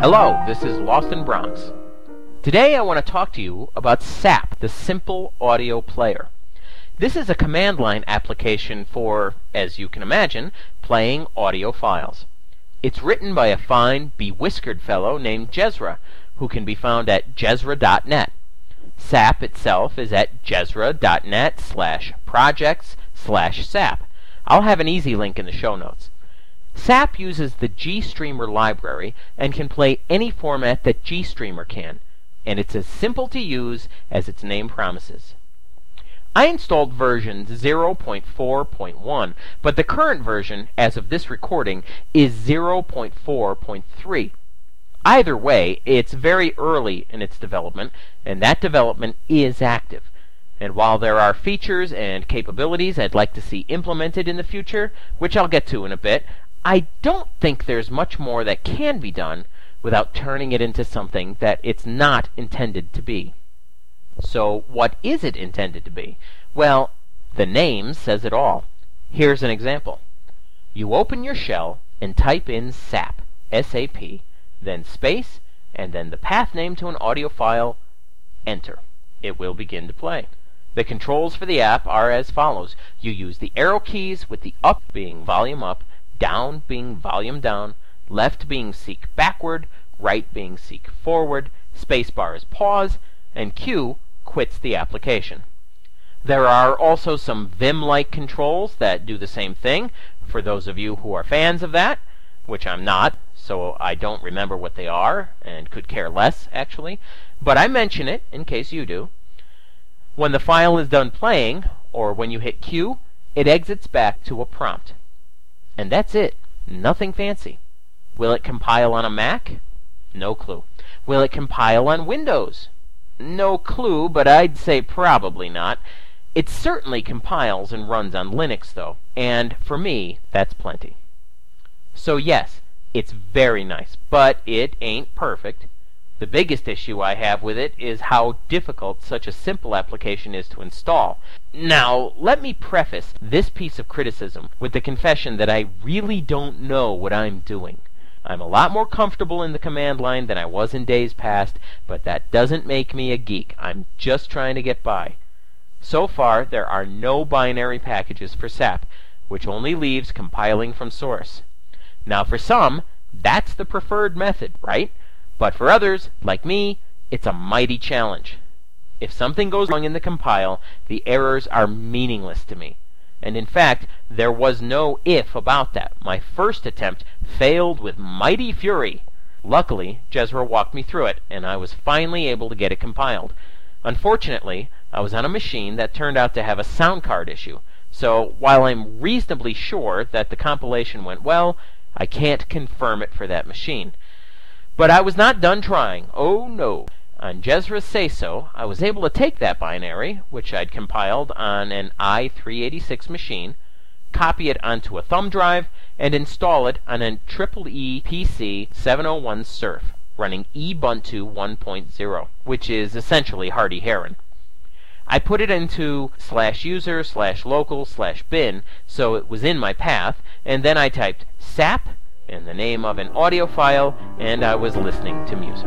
Hello, this is Lost in Bronx. Today I want to talk to you about SAP, the Simple Audio Player. This is a command line application for, as you can imagine, playing audio files. It's written by a fine, bewhiskered fellow named Jezra, who can be found at jezra.net. SAP itself is at jezra.net/projects/SAP. I'll have an easy link in the show notes. SAP uses the GStreamer library and can play any format that GStreamer can, and it's as simple to use as its name promises. I installed version 0.4.1, but the current version, as of this recording, is 0.4.3. Either way, it's very early in its development, and that development is active. And while there are features and capabilities I'd like to see implemented in the future, which I'll get to in a bit, I don't think there's much more that can be done without turning it into something that it's not intended to be. So what is it intended to be? Well, the name says it all. Here's an example. You open your shell and type in SAP, S-A-P, then space, and then the path name to an audio file, enter. It will begin to play. The controls for the app are as follows. You use the arrow keys, with the up being volume up, down being volume down, left being seek backward, right being seek forward, spacebar is pause, and Q quits the application. There are also some Vim-like controls that do the same thing, for those of you who are fans of that, which I'm not, so I don't remember what they are, and could care less, actually, but I mention it in case you do. When the file is done playing, or when you hit Q, it exits back to a prompt. And that's it. Nothing fancy. Will it compile on a Mac? No clue. Will it compile on Windows? No clue, but I'd say probably not. It certainly compiles and runs on Linux, though, and for me, that's plenty. So yes, it's very nice, but it ain't perfect. The biggest issue I have with it is how difficult such a simple application is to install. Now, let me preface this piece of criticism with the confession that I really don't know what I'm doing. I'm a lot more comfortable in the command line than I was in days past, but that doesn't make me a geek. I'm just trying to get by. So far, there are no binary packages for SAP, which only leaves compiling from source. Now, for some, that's the preferred method, right? But for others, like me, it's a mighty challenge. If something goes wrong in the compile, the errors are meaningless to me. And in fact, there was no if about that. My first attempt failed with mighty fury. Luckily, Jezra walked me through it, and I was finally able to get it compiled. Unfortunately, I was on a machine that turned out to have a sound card issue, so while I'm reasonably sure that the compilation went well, I can't confirm it for that machine. But I was not done trying. Oh no. On Jezra's say-so, I was able to take that binary, which I'd compiled on an i386 machine, copy it onto a thumb drive, and install it on a EE PC 701 Surf, running Ubuntu 1.0, which is essentially Hardy Heron. I put it into /user/local/bin, so it was in my path, and then I typed SAP in the name of an audio file, and I was listening to music.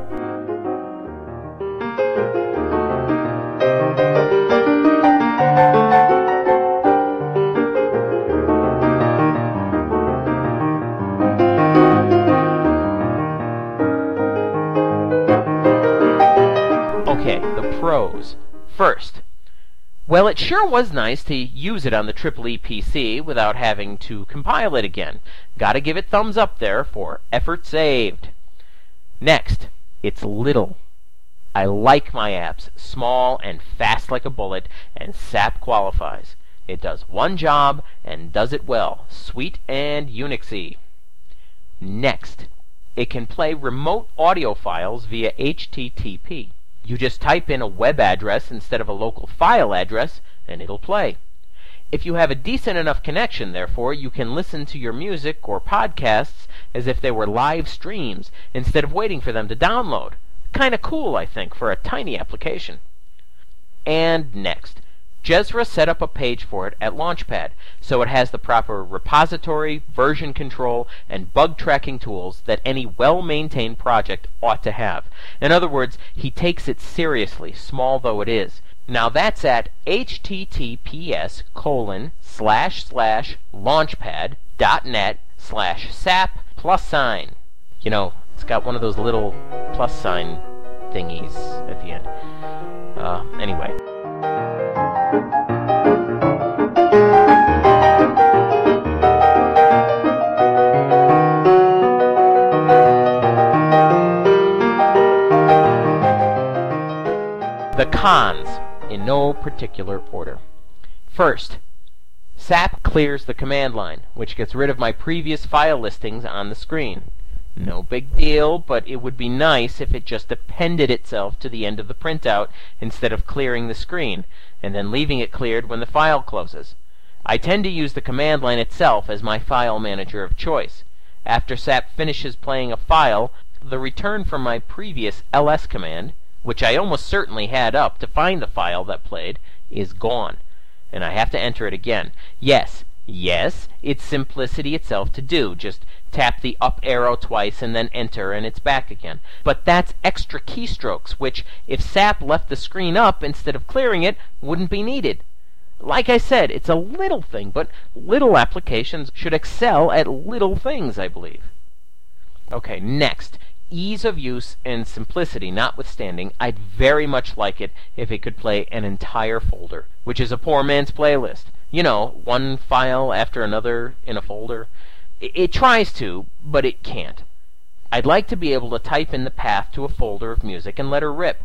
Okay, the pros. First, well, it sure was nice to use it on the EE PC without having to compile it again. Gotta give it thumbs up there for effort saved. Next, it's little. I like my apps small and fast like a bullet, and SAP qualifies. It does one job and does it well, sweet and Unixy. Next, it can play remote audio files via HTTP. You just type in a web address instead of a local file address, and it'll play. If you have a decent enough connection, therefore, you can listen to your music or podcasts as if they were live streams instead of waiting for them to download. Kinda cool, I think, for a tiny application. And next, Jezra set up a page for it at Launchpad, so it has the proper repository, version control, and bug tracking tools that any well-maintained project ought to have. In other words, he takes it seriously, small though it is. Now that's at https://launchpad.net/sap+sign. You know, it's got one of those little plus sign thingies at the end. Anyway. The cons, in no particular order. First, SAP clears the command line, which gets rid of my previous file listings on the screen. No big deal, but it would be nice if it just appended itself to the end of the printout instead of clearing the screen, and then leaving it cleared when the file closes. I tend to use the command line itself as my file manager of choice. After SAP finishes playing a file, the return from my previous ls command, which I almost certainly had up to find the file that played, is gone, and I have to enter it again. Yes, it's simplicity itself to do. Just tap the up arrow twice and then enter and it's back again. But that's extra keystrokes, which, if SAP left the screen up instead of clearing it, wouldn't be needed. Like I said, it's a little thing, but little applications should excel at little things, I believe. Okay, next. Ease of use and simplicity notwithstanding, I'd very much like it if it could play an entire folder, which is a poor man's playlist. You know, one file after another in a folder. It tries to, but it can't. I'd like to be able to type in the path to a folder of music and let her rip.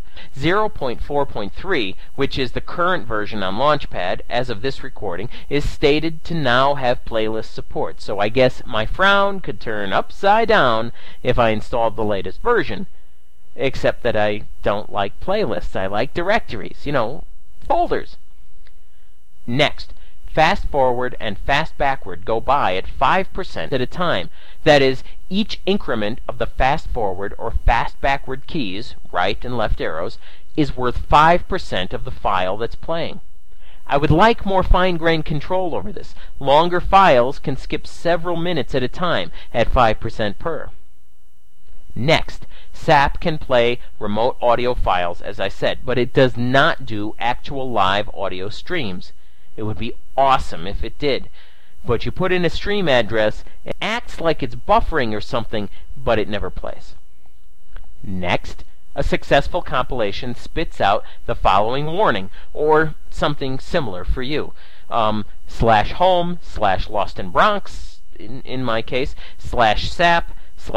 0.4.3, which is the current version on Launchpad as of this recording, is stated to now have playlist support, so I guess my frown could turn upside down if I installed the latest version. Except that I don't like playlists. I like directories, you know, folders. Next, fast forward and fast backward go by at 5% at a time. That is, each increment of the fast forward or fast backward keys, right and left arrows, is worth 5% of the file that's playing. I would like more fine-grained control over this. Longer files can skip several minutes at a time at 5% per. Next, SAP can play remote audio files, as I said, but it does not do actual live audio streams. It would be awesome if it did. But you put in a stream address, it acts like it's buffering or something, but it never plays. Next, a successful compilation spits out the following warning, or something similar for you. /home/Lost in Bronx, in my case, /SAP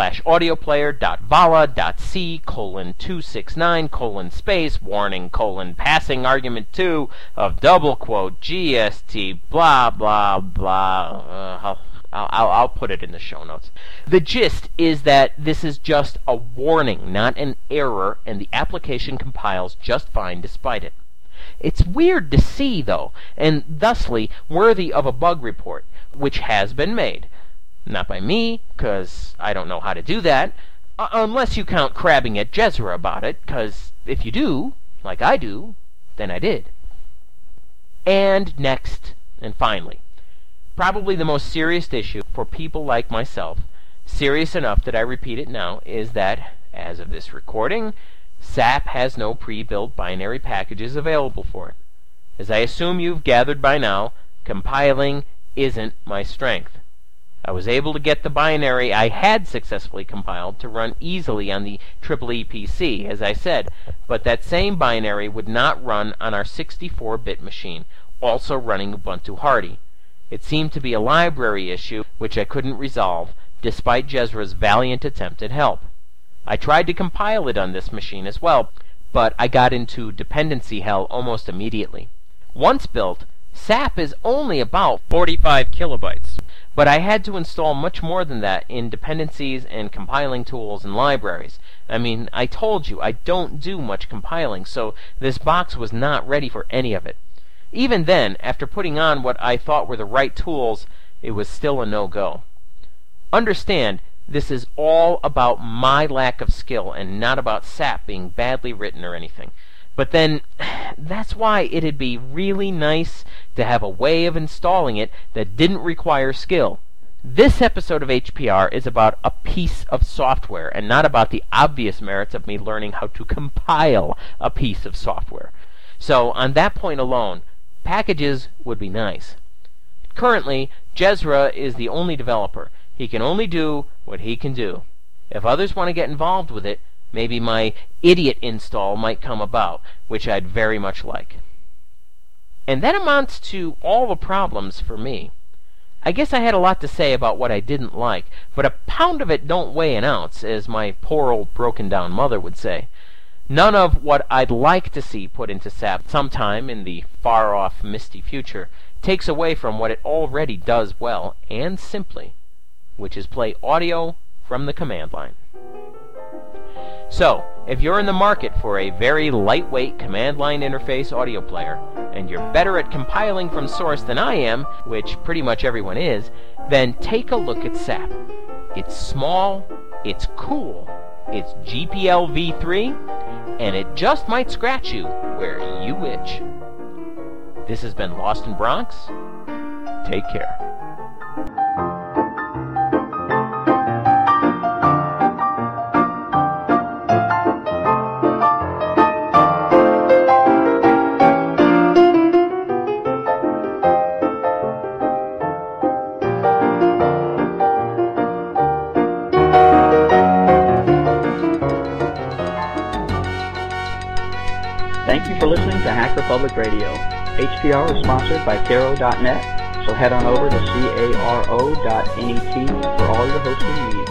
/audioplayer.vala.c:269 warning passing argument 2 of double quote GST blah blah blah. I'll put it in the show notes. The gist is that this is just a warning, not an error, and the application compiles just fine despite it. It's weird to see, though, and thusly worthy of a bug report, which has been made. Not by me, because I don't know how to do that, unless you count crabbing at Jezra about it, because if you do, like I do, then I did. And next, and finally, probably the most serious issue for people like myself, serious enough that I repeat it now, is that, as of this recording, SAP has no pre-built binary packages available for it. As I assume you've gathered by now, compiling isn't my strength. I was able to get the binary I had successfully compiled to run easily on the EEE PC, as I said, but that same binary would not run on our 64-bit machine, also running Ubuntu Hardy. It seemed to be a library issue which I couldn't resolve, despite Jezra's valiant attempt at help. I tried to compile it on this machine as well, but I got into dependency hell almost immediately. Once built, SAP is only about 45 kilobytes. But I had to install much more than that in dependencies and compiling tools and libraries. I mean, I told you, I don't do much compiling, so this box was not ready for any of it. Even then, after putting on what I thought were the right tools, it was still a no-go. Understand, this is all about my lack of skill and not about SAP being badly written or anything. But then, that's why it'd be really nice to have a way of installing it that didn't require skill. This episode of HPR is about a piece of software, and not about the obvious merits of me learning how to compile a piece of software. So, on that point alone, packages would be nice. Currently, Jezra is the only developer. He can only do what he can do. If others want to get involved with it, maybe my idiot install might come about, which I'd very much like. And that amounts to all the problems for me. I guess I had a lot to say about what I didn't like, but a pound of it don't weigh an ounce, as my poor old broken-down mother would say. None of what I'd like to see put into SAP sometime in the far-off, misty future takes away from what it already does well and simply, which is play audio from the command line. So, if you're in the market for a very lightweight command line interface audio player, and you're better at compiling from source than I am, which pretty much everyone is, then take a look at SAP. It's small, it's cool, it's GPL v3, and it just might scratch you where you itch. This has been Lost in Bronx. Take care. Thank you for listening to Hacker Public Radio. HPR is sponsored by Caro.net, so head on over to caro.net for all your hosting needs.